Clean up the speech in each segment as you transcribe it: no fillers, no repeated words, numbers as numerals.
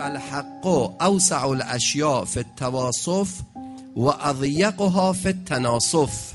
فالحق اوسع الاشیاء فی التواصف و اضیقها فی التناصف.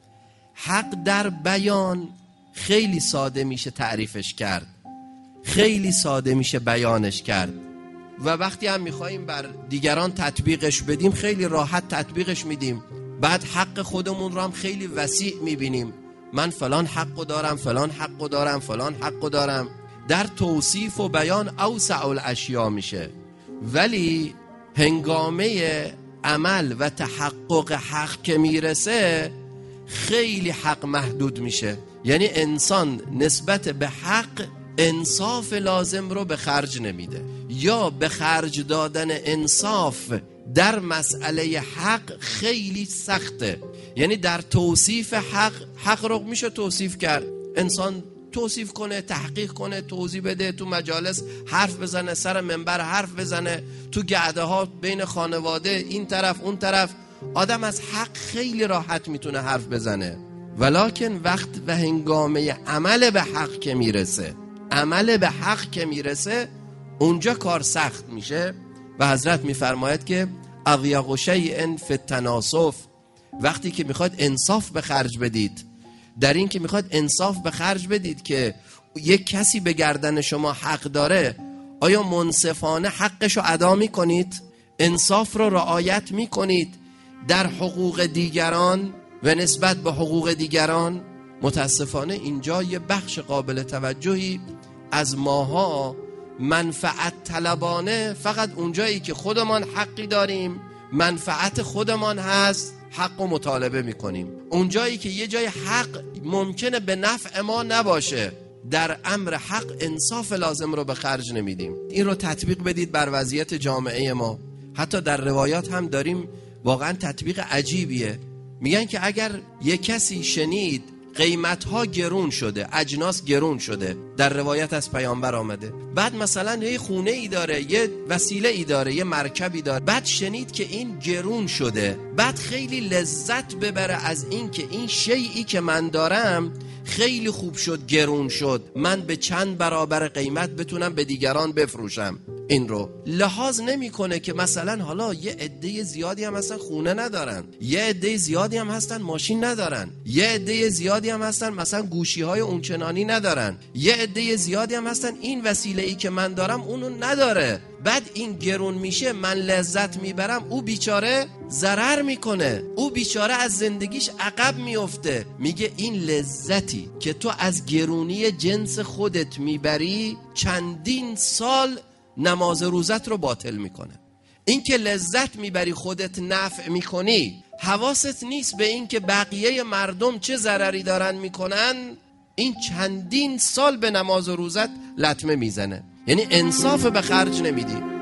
حق در بیان خیلی ساده میشه تعریفش کرد، خیلی ساده میشه بیانش کرد و وقتی هم میخواییم بر دیگران تطبیقش بدیم خیلی راحت تطبیقش میدیم. بعد حق خودمون رو هم خیلی وسیع میبینیم، من فلان حقو دارم، فلان حقو دارم، فلان حقو دارم. در توصیف و بیان اوسع الاشیاء میشه، ولی هنگامه عمل و تحقق حق که میرسه خیلی حق محدود میشه. یعنی انسان نسبت به حق انصاف لازم رو به خرج نمیده، یا به خرج دادن انصاف در مسئله حق خیلی سخته. یعنی در توصیف حق رو میشه توصیف کرد، انسان توصیف کنه، تحقیق کنه، توضیح بده، تو مجالس حرف بزنه، سر منبر حرف بزنه، تو گرده ها بین خانواده این طرف اون طرف، آدم از حق خیلی راحت میتونه حرف بزنه. ولکن وقت و هنگامه عمل به حق که میرسه، عمل به حق که میرسه اونجا کار سخت میشه. و حضرت میفرماید که اضیق شیء فی التناصف، وقتی که میخواد انصاف به خرج بدید، در این که میخواد انصاف به خرج بدید که یک کسی به گردن شما حق داره، آیا منصفانه حقشو ادا میکنید؟ انصاف رو رعایت میکنید در حقوق دیگران و نسبت به حقوق دیگران؟ متاسفانه اینجا یه بخش قابل توجهی از ماها منفعت طلبانه، فقط اونجایی که خودمان حقی داریم، منفعت خودمان هست، حق و مطالبه میکنیم. اونجایی که یه جای حق ممکنه به نفع ما نباشه، در امر حق انصاف لازم رو به خرج نمیدیم. این رو تطبیق بدید بر وضعیت جامعه ما. حتی در روایات هم داریم، واقعا تطبیق عجیبیه. میگن که اگر یه کسی شنید قیمت‌ها گرون شده، اجناس گرون شده، در روایت از پیامبر آمده، بعد مثلا یه خونه ای داره، یه وسیله ای داره، یه مرکبی داره، بعد شنید که این گرون شده، بعد خیلی لذت ببره از این که این شیئی که من دارم خیلی خوب شد، گرون شد، من به چند برابر قیمت بتونم به دیگران بفروشم. این رو لحاظ نمیکنه که مثلا حالا یه عده زیادی هم هستن خونه ندارن، یه عده زیادی هم هستن ماشین ندارن، یه عده زیادی هم هستن مثلا گوشی های اونچنانی ندارن، یه عده زیادی هم هستن این وسیله ای که من دارم اونو نداره. بعد این گرون میشه، من لذت میبرم، او بیچاره ضرر میکنه، او بیچاره از زندگیش عقب میفته. میگه این لذتی که تو از گرونی جنس خودت میبری چندین سال نماز روزت رو باطل میکنه. این که لذت میبری، خودت نفع میکنی، حواست نیست به این که بقیه مردم چه ضرری دارن میکنن، این چندین سال به نماز و روزت لطمه میزنه. یعنی انصاف به خرج نمیدی.